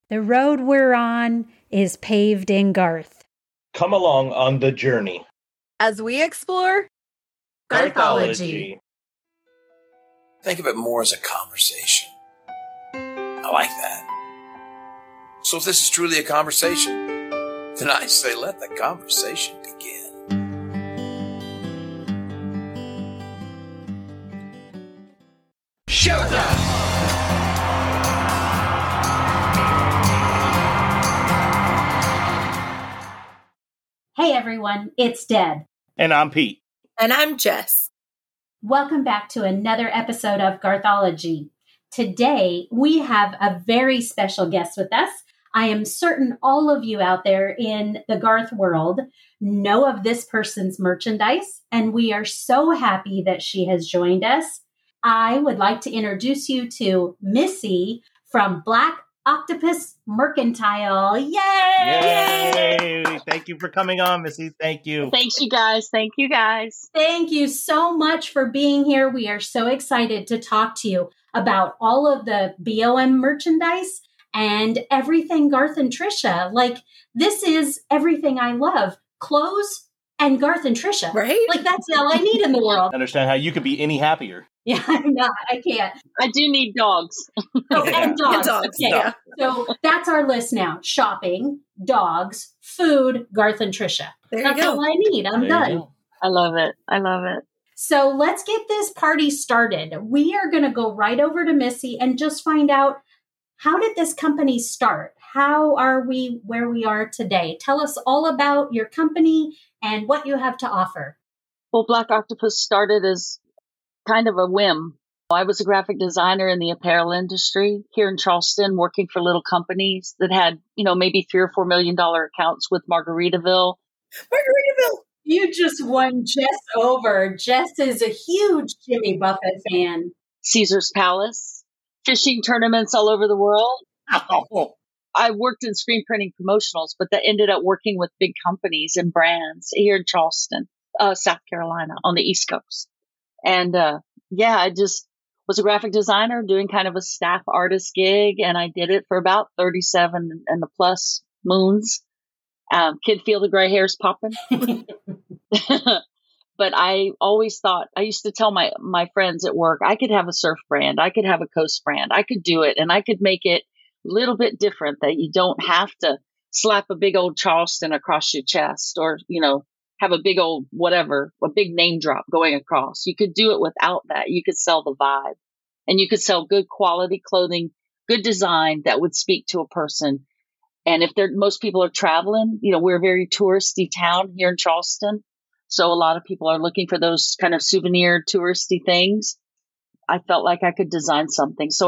The road we're on is paved in Garth. Come along on the journey as we explore Garthology. Think of it more as a conversation. I like that. So if this is truly a conversation, then I say let the conversation begin. Showtime! Hey everyone, it's Deb. And I'm Pete. And I'm Jess. Welcome back to another episode of Garthology. Today, we have a very special guest with us. I am certain all of you out there in the Garth world know of this person's merchandise, and we are so happy that she has joined us. I would like to introduce you to Missy from Black Octopus Mercantile. Yay! Yay! Thank you for coming on, Missy. Thank you. Thanks, you guys. Thank you, guys. Thank you so much for being here. We are so excited to talk to you about all of the BOM merchandise and everything Garth and Trisha. Like, this is everything I love. Clothes and Garth and Trisha. Right? Like, that's all I need in the world. I understand how you could be any happier. Yeah, I'm not. I can't. I do need dogs. Oh, and dogs. And dogs, Okay. yeah. So that's our list now. Shopping, dogs, food, Garth and Trisha. That's all I need. I'm done. I love it. I love it. So let's get this party started. We are going to go right over to Missy and just find out, how did this company start? How are we where we are today? Tell us all about your company and what you have to offer. Well, Black Octopus started as kind of a whim. I was a graphic designer in the apparel industry here in Charleston, working for little companies that had, maybe $3 or $4 million accounts with Margaritaville. Margaritaville! You just won Jess over. Jess is a huge Jimmy Buffett fan. Caesar's Palace, fishing tournaments all over the world. Oh. I worked in screen printing promotionals, but that ended up working with big companies and brands here in Charleston, South Carolina, on the East Coast. And I just was a graphic designer doing kind of a staff artist gig, and I did it for about 37 and the plus moons. Kid feel the gray hairs popping. But I always thought, I used to tell my friends at work, I could have a surf brand, I could have a coast brand, I could do it, and I could make it a little bit different, that you don't have to slap a big old Charleston across your chest or, have a big old whatever, a big name drop going across. You could do it without that. You could sell the vibe, and you could sell good quality clothing, good design that would speak to a person. And if most people are traveling, we're a very touristy town here in Charleston. So a lot of people are looking for those kind of souvenir touristy things. I felt like I could design something. So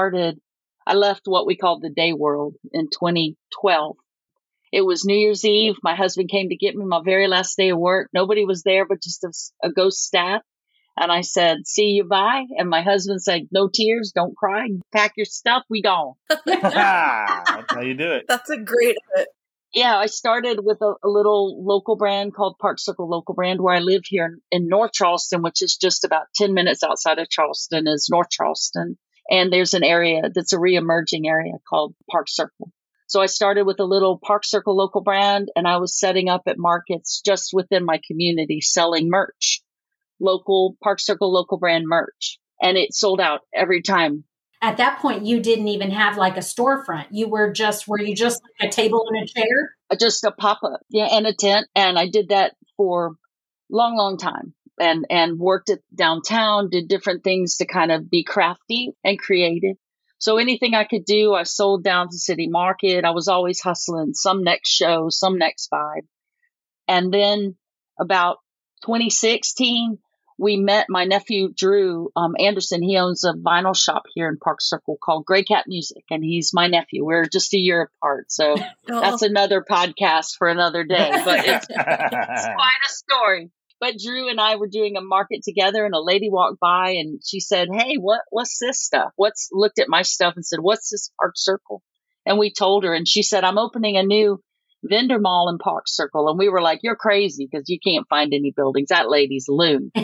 I left what we called the day world in 2012. It was New Year's Eve. My husband came to get me my very last day of work. Nobody was there but just a ghost staff. And I said, see you, bye. And my husband said, no tears, don't cry, pack your stuff, we gone. That's how you do it. That's a great hit. Yeah, I started with a little local brand called Park Circle Local Brand, where I live here in North Charleston, which is just about 10 minutes outside of Charleston is North Charleston. And there's an area that's a re-emerging area called Park Circle. So I started with a little Park Circle Local Brand, and I was setting up at markets just within my community selling merch, local Park Circle Local Brand merch. And it sold out every time. At that point, you didn't even have like a storefront. Were you just like a table and a chair? Just a pop-up, and a tent. And I did that for a long, long time and worked it downtown, did different things to kind of be crafty and creative. So anything I could do, I sold down to City Market. I was always hustling some next show, some next vibe. And then about 2016, we met my nephew, Drew Anderson. He owns a vinyl shop here in Park Circle called Gray Cat Music, and he's my nephew. We're just a year apart. So that's another podcast for another day, but it's quite a story. But Drew and I were doing a market together, and a lady walked by and she said, hey, what's this stuff? Looked at my stuff and said, what's this Park Circle? And we told her, and she said, I'm opening a new vendor mall in Park Circle. And we were like, you're crazy because you can't find any buildings. That lady's a loon.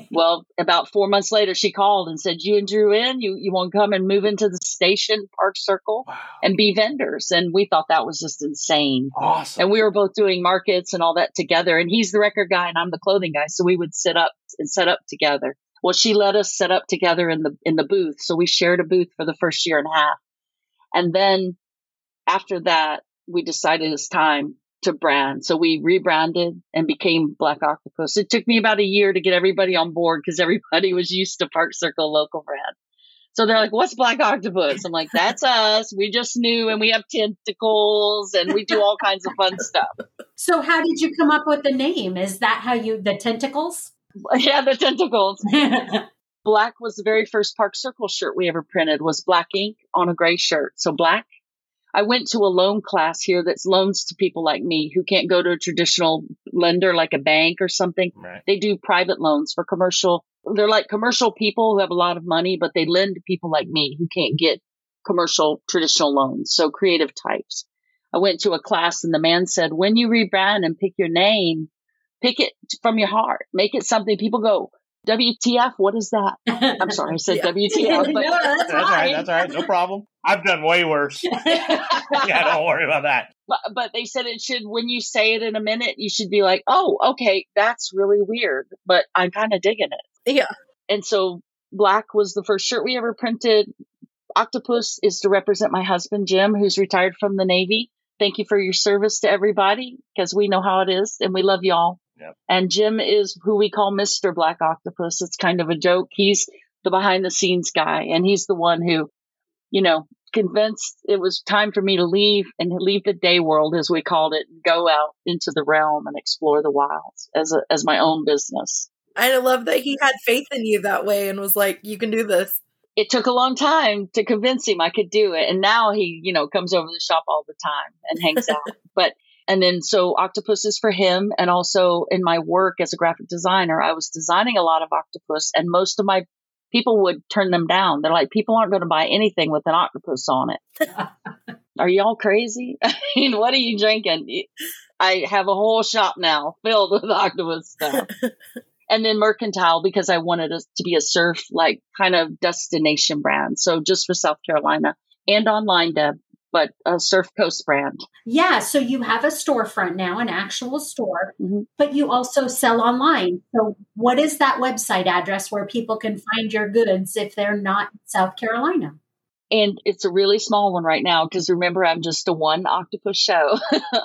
Well, about 4 months later, she called and said, "You and Drew you want to come and move into the station, Park Circle, and be vendors." And we thought that was just insane. Awesome. And we were both doing markets and all that together. And he's the record guy and I'm the clothing guy. So we would set up together. Well, she let us set up together in the booth. So we shared a booth for the first year and a half. And then after that, we decided it's time to brand. So we rebranded and became Black Octopus. It took me about a year to get everybody on board because everybody was used to Park Circle local brand. So they're like, "What's Black Octopus?" I'm like, "That's us. We just knew, and we have tentacles and we do all kinds of fun stuff." So how did you come up with the name? Is that how the tentacles? Yeah, the tentacles. Black was the very first Park Circle shirt we ever printed, was black ink on a gray shirt. So black. I went to a loan class here that's loans to people like me who can't go to a traditional lender like a bank or something. Right. They do private loans for commercial. They're like commercial people who have a lot of money, but they lend to people like me who can't get commercial traditional loans. So creative types. I went to a class and the man said, "When you rebrand and pick your name, pick it from your heart. Make it something people go, WTF, what is that?" I'm sorry, I said WTF. But No, That's all right. That's all right. No problem. I've done way worse. Yeah, don't worry about that. But they said it should, when you say it in a minute, you should be like, "Oh, okay, that's really weird, but I'm kind of digging it." Yeah. And so black was the first shirt we ever printed. Octopus is to represent my husband, Jim, who's retired from the Navy. Thank you for your service to everybody because we know how it is and we love y'all. Yep. And Jim is who we call Mr. Black Octopus. It's kind of a joke. He's the behind the scenes guy. And he's the one who, convinced it was time for me to leave the day world, as we called it, and go out into the realm and explore the wilds as my own business. I love that he had faith in you that way and was like, "You can do this." It took a long time to convince him I could do it. And now he, comes over to the shop all the time and hangs out. And then so Octopus is for him. And also in my work as a graphic designer, I was designing a lot of octopus and most of my people would turn them down. They're like, "People aren't going to buy anything with an octopus on it." Are y'all crazy? I mean, what are you drinking? I have a whole shop now filled with octopus stuff. And then Mercantile, because I wanted us to be a surf, like kind of destination brand. So just for South Carolina and online, Deb, but a Surf Coast brand. Yeah. So you have a storefront now, an actual store, Mm-hmm. but you also sell online. So what is that website address where people can find your goods if they're not in South Carolina? And it's a really small one right now because remember, I'm just a one octopus show.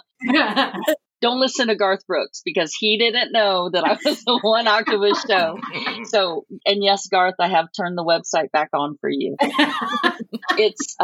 Don't listen to Garth Brooks because he didn't know that I was the one octopus show. So, and yes, Garth, I have turned the website back on for you. It's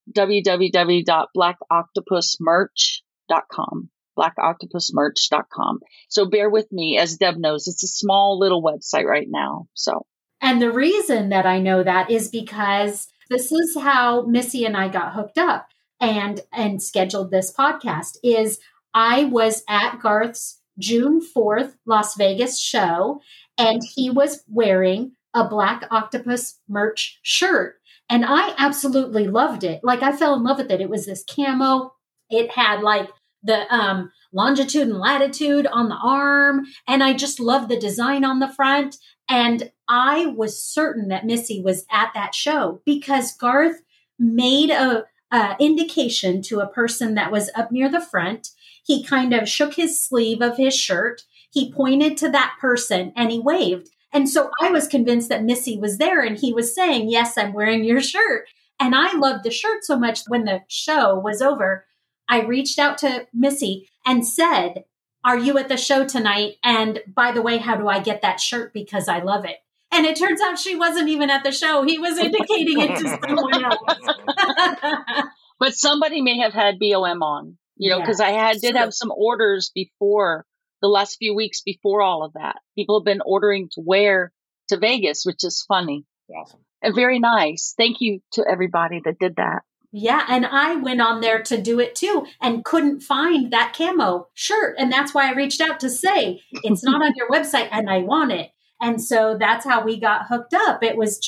www.blackoctopusmerch.com. blackoctopusmerch.com. So bear with me, as Deb knows, it's a small little website right now. So, and the reason that I know that is because this is how Missy and I got hooked up and scheduled this podcast. Is I was at Garth's June 4th Las Vegas show, and he was wearing a Black Octopus merch shirt. And I absolutely loved it. Like, I fell in love with it. It was this camo. It had like the longitude and latitude on the arm. And I just loved the design on the front. And I was certain that Missy was at that show because Garth made a indication to a person that was up near the front. He kind of shook his sleeve of his shirt. He pointed to that person and he waved. And so I was convinced that Missy was there and he was saying, "Yes, I'm wearing your shirt." And I loved the shirt so much. When the show was over, I reached out to Missy and said, "Are you at the show tonight? And by the way, how do I get that shirt? Because I love it." And it turns out she wasn't even at the show. He was indicating it to someone else. But somebody may have had BOM on. Because I did have some orders before the last few weeks before all of that. People have been ordering to wear to Vegas, which is funny. Awesome. And very nice. Thank you to everybody that did that. Yeah. And I went on there to do it too and couldn't find that camo shirt. And that's why I reached out to say, it's not on your website and I want it. And so that's how we got hooked up. It was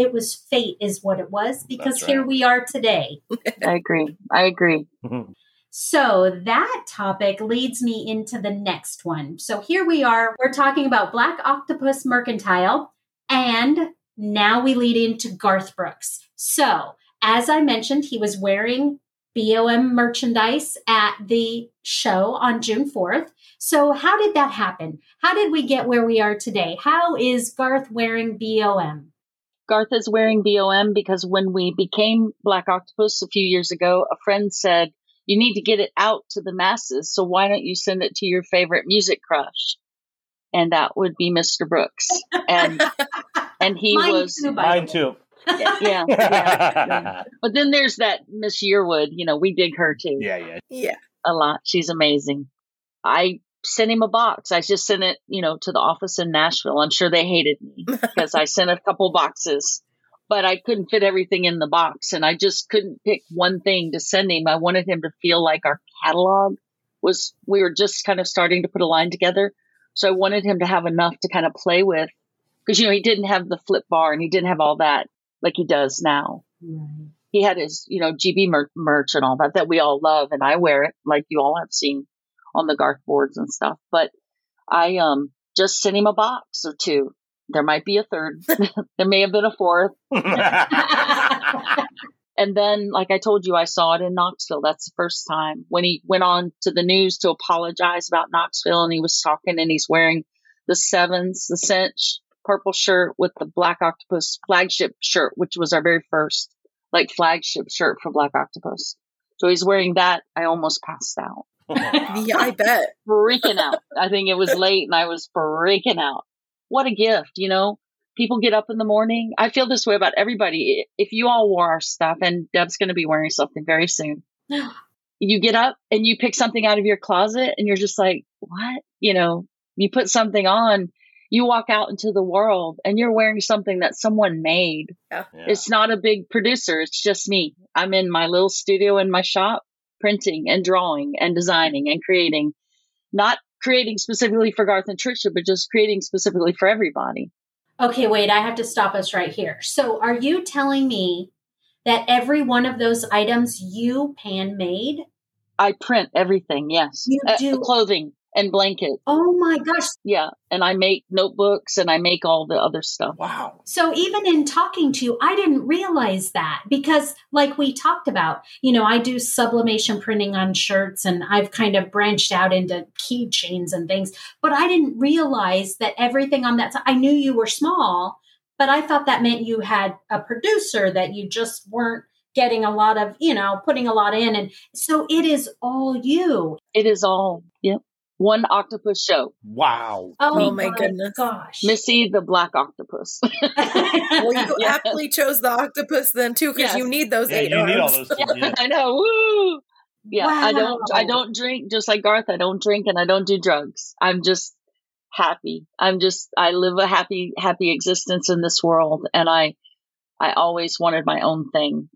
fate is what it was, because That's right. Here we are today. I agree. Mm-hmm. So that topic leads me into the next one. So here we are. We're talking about Black Octopus Mercantile, and now we lead into Garth Brooks. So as I mentioned, he was wearing BOM merchandise at the show on June 4th. So how did that happen? How did we get where we are today? How is Garth wearing BOM? Garth is wearing BOM because when we became Black Octopus a few years ago, a friend said, you need to get it out to the masses. So why don't you send it to your favorite music crush? And that would be Mr. Brooks. And he was mine too. Yeah. But then there's that Miss Yearwood, we dig her too. Yeah. A lot. She's amazing. I sent him a box. I just sent it, to the office in Nashville. I'm sure they hated me because I sent a couple boxes, but I couldn't fit everything in the box. And I just couldn't pick one thing to send him. I wanted him to feel like our catalog we were just kind of starting to put a line together. So I wanted him to have enough to kind of play with because, he didn't have the flip bar and he didn't have all that like he does now. Right. He had his, GB merch and all that we all love. And I wear it like you all have seen on the Garth boards and stuff. But I just sent him a box or two. There might be a third. There may have been a fourth. And then, like I told you, I saw it in Knoxville. That's the first time when he went on to the news to apologize about Knoxville. And he was talking and he's wearing the Sevens, the cinch purple shirt with the Black Octopus flagship shirt, which was our very first flagship shirt for Black Octopus. So he's wearing that. I almost passed out. Yeah, I bet. Freaking out. I think it was late and I was freaking out. What a gift, People get up in the morning. I feel this way about everybody. If you all wore our stuff, and Deb's going to be wearing something very soon, you get up and you pick something out of your closet and you're just like, what? You put something on, you walk out into the world and you're wearing something that someone made. Yeah. It's not a big producer. It's just me. I'm in my little studio in my shop, printing and drawing and designing and creating, not creating specifically for Garth and Trisha, but just creating specifically for everybody. Okay, wait, I have to stop us right here. So are you telling me that every one of those items you pan-made? I print everything, yes. You do? Clothing and blankets. Oh my gosh. Yeah, and I make notebooks and I make all the other stuff. Wow. So even in talking to you, I didn't realize that because like we talked about, I do sublimation printing on shirts and I've kind of branched out into keychains and things, but I didn't realize that everything on that, I knew you were small, but I thought that meant you had a producer that you just weren't getting a lot of, putting a lot in. And so it is all you. It is all, yep. One octopus show. Wow. Oh my goodness. Gosh. Missy the Black Octopus. Well, you aptly chose the octopus then too, because you need those 8 you arms. need all those. Yeah. I know. Woo! Yeah, Wow. I don't drink, just like Garth. I don't drink and I don't do drugs. I'm just happy. I live a happy existence in this world. And I always wanted my own thing.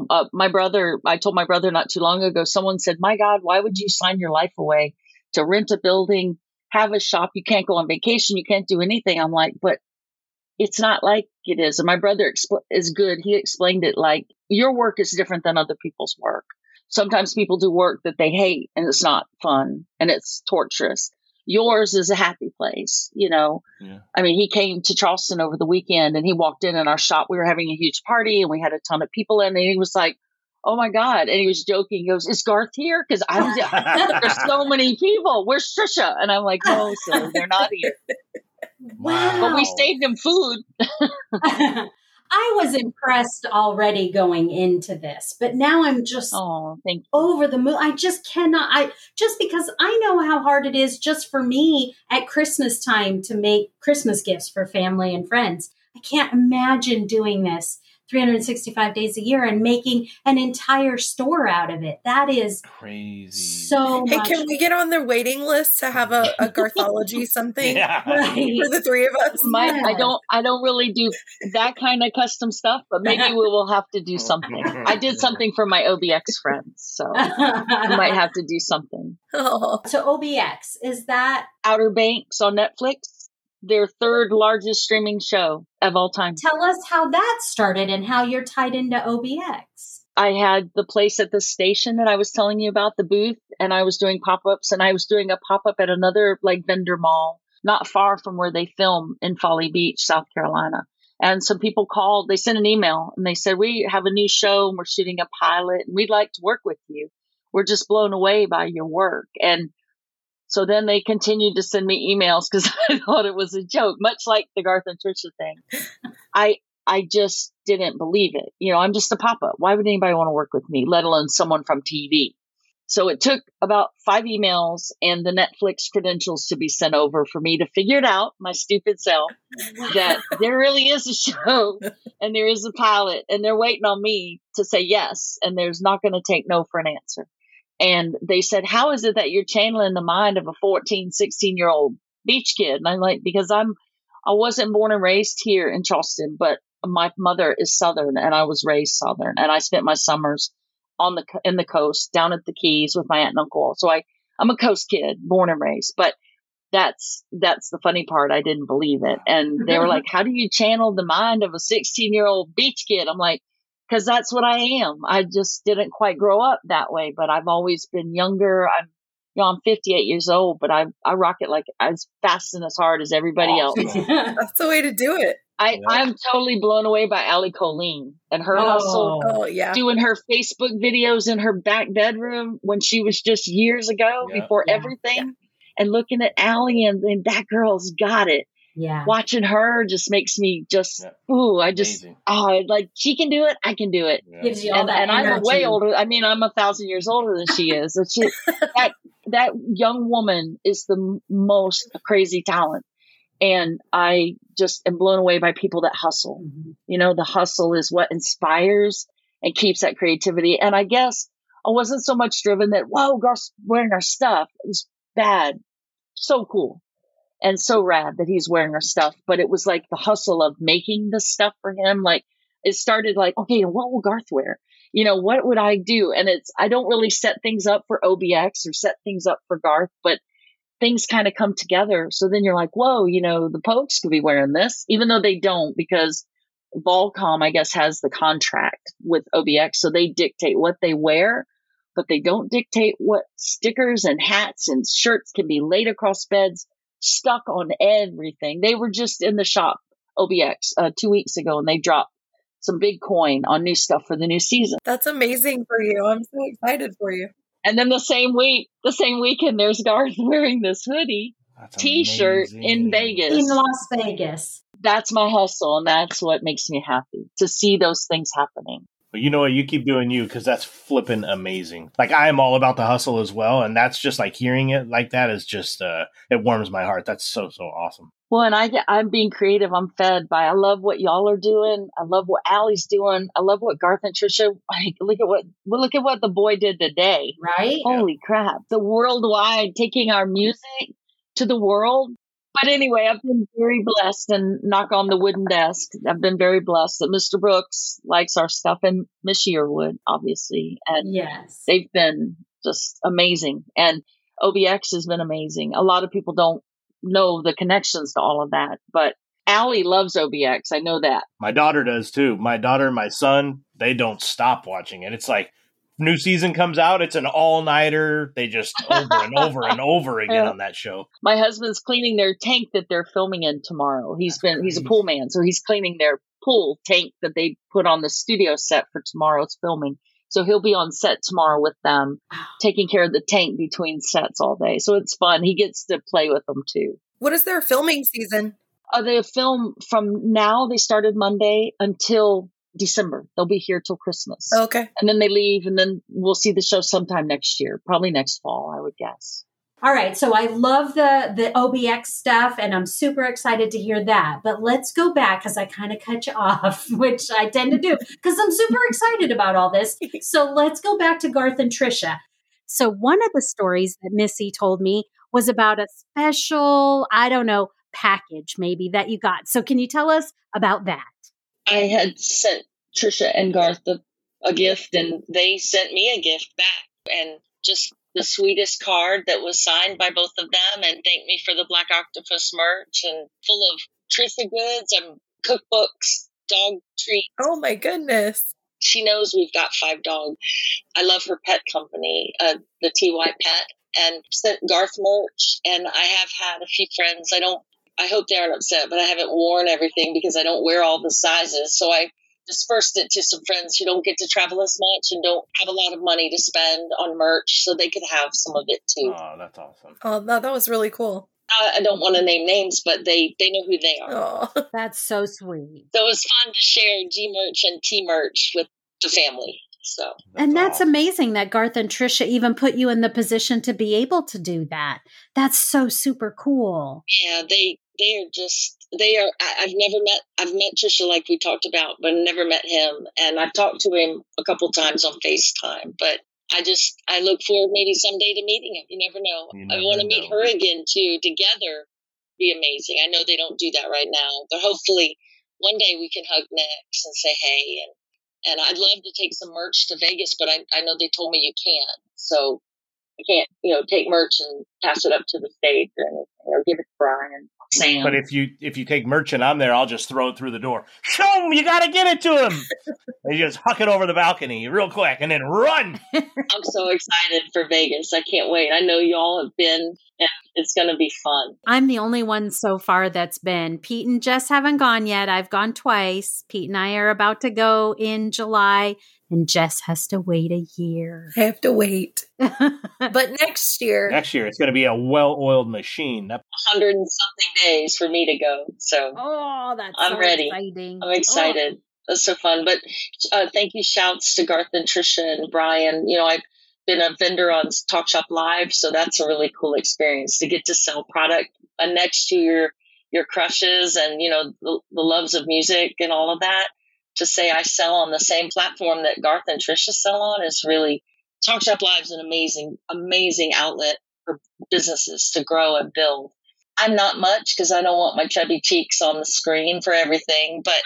I told my brother not too long ago, someone said, my God, why would you sign your life away to rent a building, have a shop? You can't go on vacation. You can't do anything. I'm like, but it's not like it is. And my brother is good. He explained it like your work is different than other people's work. Sometimes people do work that they hate and it's not fun and it's torturous. Yours is a happy place, Yeah. I mean, he came to Charleston over the weekend and he walked in our shop. We were having a huge party and we had a ton of people in, and he was like, oh my God. And he was joking. He goes, is Garth here? Because there's so many people. Where's Trisha? And I'm like, no, sir, they're not here. Wow. But we saved him food. I was impressed already going into this, but now I'm just thank you. Over the moon. I just cannot, just because I know how hard it is just for me at Christmas time to make Christmas gifts for family and friends. I can't imagine doing this 365 days a year and making an entire store out of it. That is crazy. So Hey, much. can we get on their waiting list to have a Garthology something Yeah. Right. for the three of us? I don't really do that kind of custom stuff, but maybe we will have to do something. I did something for my OBX friends, so we might have to do something. Oh. So OBX, is that? Outer Banks on Netflix, their third largest streaming show of all time. Tell us how that started and how you're tied into OBX. I had the place at the station that I was telling you about, the booth, and I was doing pop-ups, and I was doing a pop-up at another like vendor mall, not far from where they film in Folly Beach, South Carolina. And some people called, they sent an email and they said, we have a new show and we're shooting a pilot and we'd like to work with you. We're just blown away by your work. And so then they continued to send me emails because I thought it was a joke, much like the Garth and Trisha thing. I just didn't believe it. You know, I'm just a pop-up. Why would anybody want to work with me, let alone someone from TV? So it took about 5 emails and the Netflix credentials to be sent over for me to figure it out, my stupid self, that there really is a show and there is a pilot and they're waiting on me to say yes. And there's not going to take no for an answer. And they said, how is it that you're channeling the mind of a 14, 16-year-old beach kid? And I'm like, because I wasn't born and raised here in Charleston, but my mother is Southern and I was raised Southern. And I spent my summers in the coast, down at the Keys with my aunt and uncle. So I'm a coast kid, born and raised. But that's the funny part. I didn't believe it. And they were like, how do you channel the mind of a 16-year-old beach kid? I'm like, because that's what I am. I just didn't quite grow up that way, but I've always been younger. I'm 58 years old, but I rock it like as fast and as hard as everybody else. That's the way to do it. I'm totally blown away by Allie Colleen and her hustle. Oh, yeah. Doing her Facebook videos in her back bedroom when she was just years ago before everything. And looking at Allie and that girl's got it. Yeah. Watching her just makes me just, like she can do it. I can do it. Yeah. Gives you all that and energy. I'm way older. I mean, I'm 1,000 years older than she is. That young woman is the most crazy talent. And I just am blown away by people that hustle. Mm-hmm. You know, the hustle is what inspires and keeps that creativity. And I guess I wasn't so much driven that, whoa, Garth's wearing our stuff. It was bad. So cool. And so rad that he's wearing our stuff. But it was like the hustle of making the stuff for him. Like it started like, okay, what will Garth wear? You know, what would I do? And I don't really set things up for OBX or set things up for Garth, but things kind of come together. So then you're like, whoa, you know, the Pokes could be wearing this, even though they don't, because Volcom, I guess, has the contract with OBX. So they dictate what they wear, but they don't dictate what stickers and hats and shirts can be laid across beds, stuck on everything. They were just in the shop, OBX, 2 weeks ago, and they dropped some big coin on new stuff for the new season. That's amazing for you. I'm so excited for you. And then the same weekend, there's Garth wearing this hoodie, T-shirt in Vegas. In Las Vegas. That's my hustle, and that's what makes me happy, to see those things happening. But you know what? You keep doing you, because that's flipping amazing. Like, I am all about the hustle as well, and that's just like hearing it like that is just, it warms my heart. That's so, so awesome. Well, and I'm being creative. I'm fed by, I love what y'all are doing. I love what Allie's doing. I love what Garth and Trisha, like, look at what the boy did today. Right? Holy crap. The worldwide, taking our music to the world. But anyway, I've been very blessed, and knock on the wooden desk. I've been very blessed that Mr. Brooks likes our stuff, and Miss Yearwood, obviously. And yes, they've been just amazing. And OBX has been amazing. A lot of people don't know the connections to all of that, but Allie loves OBX. I know that. My daughter does too. My daughter and my son, they don't stop watching it. It's like new season comes out, it's an all-nighter. They just over and over and over again on that show. My husband's cleaning their tank that they're filming in tomorrow. He's a pool man, so he's cleaning their pool tank that they put on the studio set for tomorrow's filming. So he'll be on set tomorrow with them, taking care of the tank between sets all day. So it's fun. He gets to play with them too. What is their filming season? They film from now. They started Monday until December. They'll be here till Christmas. Okay. And then they leave, and then we'll see the show sometime next year, probably next fall, I would guess. All right. So I love the OBX stuff, and I'm super excited to hear that. But let's go back, because I kind of cut you off, which I tend to do because I'm super excited about all this. So let's go back to Garth and Trisha. So one of the stories that Missy told me was about a special, package maybe that you got. So can you tell us about that? I had sent Trisha and Garth a gift, and they sent me a gift back. And just the sweetest card that was signed by both of them, and thanked me for the Black Octopus merch, and full of Trisha goods and cookbooks, dog treats. Oh my goodness. She knows we've got 5 dogs. I love her pet company, the TY Pet, and sent Garth merch. And I have had a few friends. I hope they aren't upset, but I haven't worn everything because I don't wear all the sizes. So I dispersed it to some friends who don't get to travel as much and don't have a lot of money to spend on merch, so they could have some of it too. Oh, that's awesome. Oh, that was really cool. I don't want to name names, but they know who they are. Oh. That's so sweet. So it was fun to share G merch and T merch with the family. So That's amazing that Garth and Trisha even put you in the position to be able to do that. That's so super cool. yeah, I've met Trisha like we talked about, but never met him. And I've talked to him a couple times on FaceTime, but I look forward maybe someday to meeting him. You never know. I want to meet her again too, together. Be amazing. I know they don't do that right now, but hopefully one day we can hug necks and say hey. And I'd love to take some merch to Vegas, but I know they told me you can't. So I can't, take merch and pass it up to the States or anything, or give it to Brian. Sam. But if you take merch and I'm there, I'll just throw it through the door. Show him, you got to get it to him. And you just huck it over the balcony real quick and then run. I'm so excited for Vegas. I can't wait. I know y'all have been, and it's going to be fun. I'm the only one so far that's been. Pete and Jess haven't gone yet. I've gone twice. Pete and I are about to go in July, and Jess has to wait a year. I have to wait. But next year, it's going to be a well-oiled machine. 100 and something days for me to go. So I'm so ready. Exciting. I'm excited. That's so fun. But thank you. Shouts to Garth and Trisha and Brian. I've been a vendor on Talk Shop Live, so that's a really cool experience to get to sell product next to your crushes and the loves of music and all of that. To say I sell on the same platform that Garth and Trisha sell on is really, Talk Shop Live is an amazing outlet for businesses to grow and build. I'm not much because I don't want my chubby cheeks on the screen for everything, but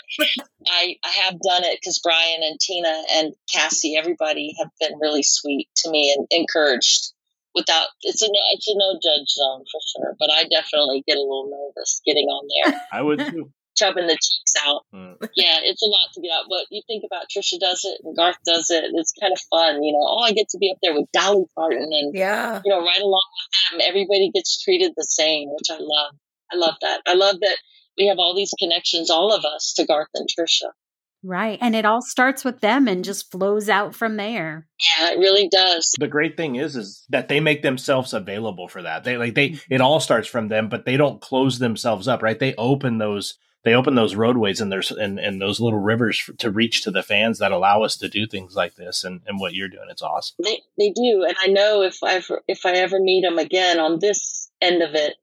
I have done it because Brian and Tina and Cassie, everybody have been really sweet to me and encouraged. It's a no judge zone for sure, but I definitely get a little nervous getting on there. I would too. Chubbing the cheeks out. Yeah, it's a lot to get out. But you think about Trisha does it and Garth does it. It's kind of fun, I get to be up there with Dolly Parton and right along with them. Everybody gets treated the same, which I love. I love that. I love that we have all these connections, all of us, to Garth and Trisha. Right. And it all starts with them and just flows out from there. Yeah, it really does. The great thing is that they make themselves available for that. It all starts from them, but they don't close themselves up, right? They open those roadways and and those little rivers to reach to the fans that allow us to do things like this and what you're doing. It's awesome. They do. And I know if I ever meet them again on this end of it,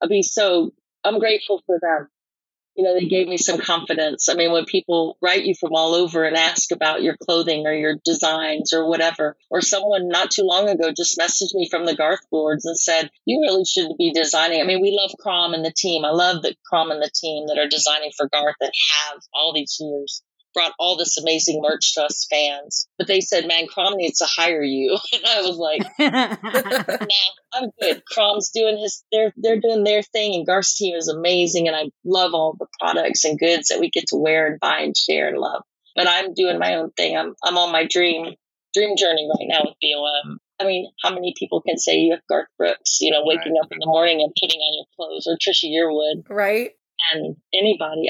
I'm grateful for them. They gave me some confidence. I mean, when people write you from all over and ask about your clothing or your designs or whatever, or someone not too long ago just messaged me from the Garth boards and said, you really should be designing. I mean, we love Crom and the team. I love the Crom and the team that are designing for Garth that have all these years brought all this amazing merch to us fans. But they said, man, Crom needs to hire you. And I was like, nah, I'm good. Crom's doing they're doing their thing, and Garth's team is amazing. And I love all the products and goods that we get to wear and buy and share and love. But I'm doing my own thing. I'm on my dream journey right now with BOM. I mean, how many people can say you have Garth Brooks, waking up in the morning and putting on your clothes, or Trisha Yearwood? Right. And anybody.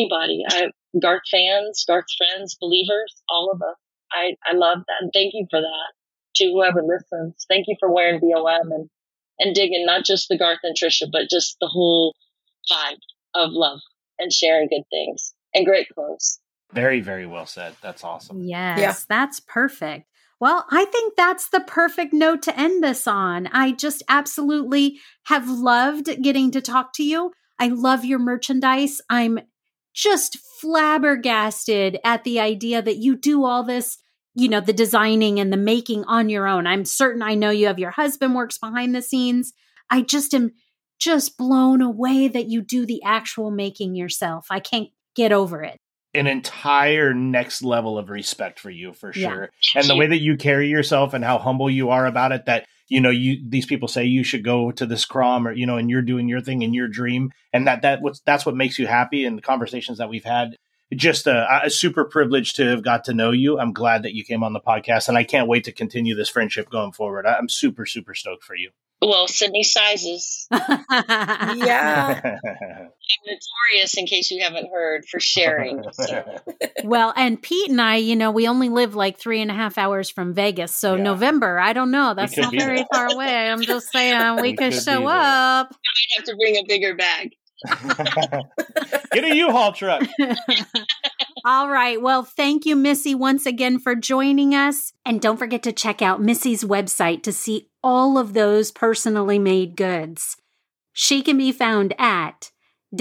Garth fans, Garth friends, believers, all of us. I love that. And thank you for that. To whoever listens, thank you for wearing BOM and digging not just the Garth and Trisha, but just the whole vibe of love and sharing good things and great clothes. Very, very well said. That's awesome. Yes, That's perfect. Well, I think that's the perfect note to end this on. I just absolutely have loved getting to talk to you. I love your merchandise. I'm just flabbergasted at the idea that you do all this, the designing and the making on your own. I'm certain I know you have your husband works behind the scenes. I just am just blown away that you do the actual making yourself. I can't get over it. An entire next level of respect for you, for sure. And the way that you carry yourself and how humble you are about it, that, these people say you should go to this Crom or, and you're doing your thing in your dream. And that's what makes you happy. And the conversations that we've had just a super privilege to have got to know you. I'm glad that you came on the podcast, and I can't wait to continue this friendship going forward. I'm super, super stoked for you. Well, Sydney sizes. Yeah. I'm notorious, in case you haven't heard, for sharing. So. Well, and Pete and I, we only live like 3.5 hours from Vegas. So November, I don't know. That's not very far away. I'm just saying we could show up. I might have to bring a bigger bag. Get a U-Haul truck. All right. Well, thank you, Missy, once again for joining us. And don't forget to check out Missy's website to see all of those personally made goods. She can be found at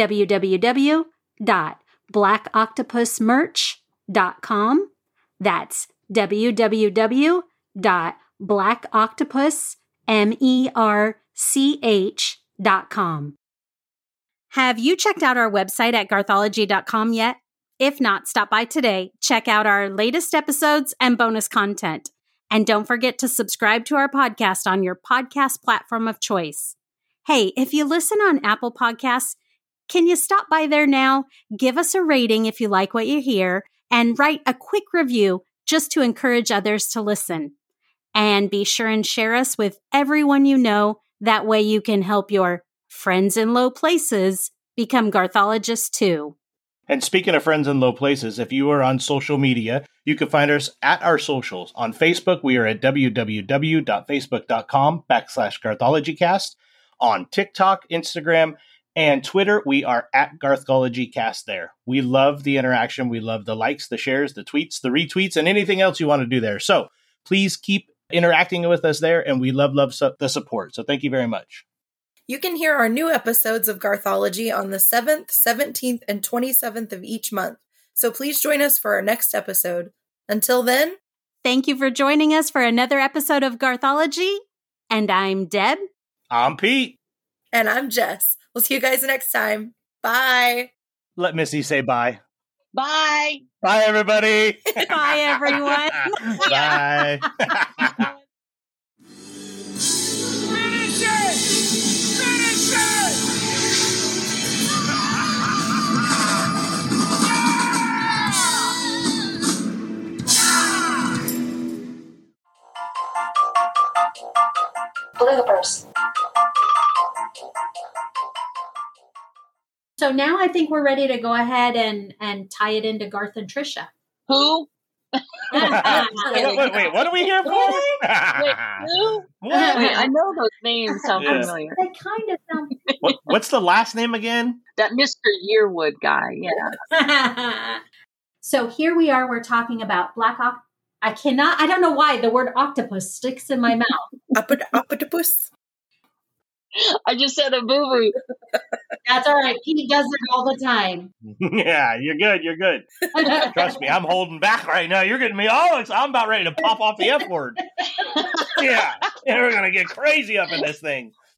www.blackoctopusmerch.com. That's www.blackoctopusmerch.com. Have you checked out our website at garthology.com yet? If not, stop by today. Check out our latest episodes and bonus content. And don't forget to subscribe to our podcast on your podcast platform of choice. Hey, if you listen on Apple Podcasts, can you stop by there now? Give us a rating if you like what you hear, and write a quick review just to encourage others to listen. And be sure and share us with everyone you know. That way you can help your friends in low places become garthologists too. And speaking of friends in low places, if you are on social media, you can find us at our socials. On Facebook, we are at www.facebook.com/GarthologyCast. On TikTok, Instagram, and Twitter, we are at GarthologyCast there. We love the interaction. We love the likes, the shares, the tweets, the retweets, and anything else you want to do there. So please keep interacting with us there, and we love the support. So thank you very much. You can hear our new episodes of Garthology on the 7th, 17th, and 27th of each month. So please join us for our next episode. Until then, thank you for joining us for another episode of Garthology. And I'm Deb. I'm Pete. And I'm Jess. We'll see you guys next time. Bye. Let Missy say bye. Bye. Bye, everybody. Bye, everyone. Bye. Bloopers. So now I think we're ready to go ahead and tie it into Garth and Trisha. Who? wait, what are we here for? Wait, who? Wait, I know those names sound familiar. They kind of sound. What's the last name again? That Mr. Yearwood guy, yeah. So here we are, we're talking about I don't know why the word octopus sticks in my mouth. Octopus. I just said a boo-boo. That's all right. Pete does it all the time. Yeah, you're good. You're good. Trust me, I'm holding back right now. You're getting me all. I'm about ready to pop off the F word. Yeah, we're going to get crazy up in this thing.